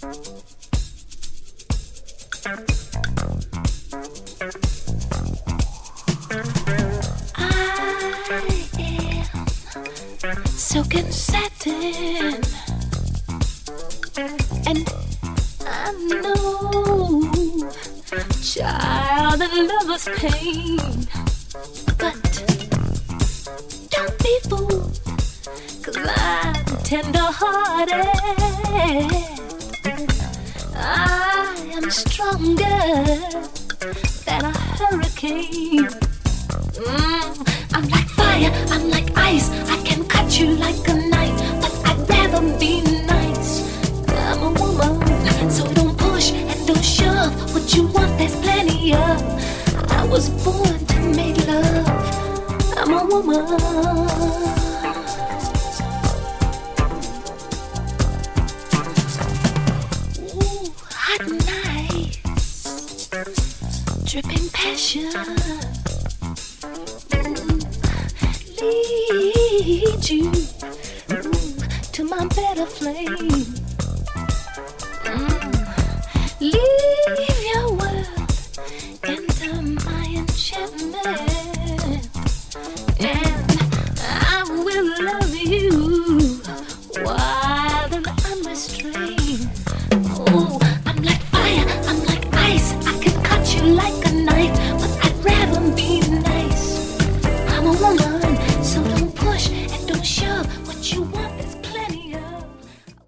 Silk and satin, and I know, child, that love is pain, but don't be fooled, 'cause I'm tender-hearted. I am stronger than a hurricane. I'm like fire, I'm like ice, I can cut you like a knife, but I'd rather be nice. I'm a woman, so don't push and don't shove. What you want, there's plenty of. I was born to make love. I'm a woman. Ooh, hot nights, dripping passion. Lead you to my better flame. Lead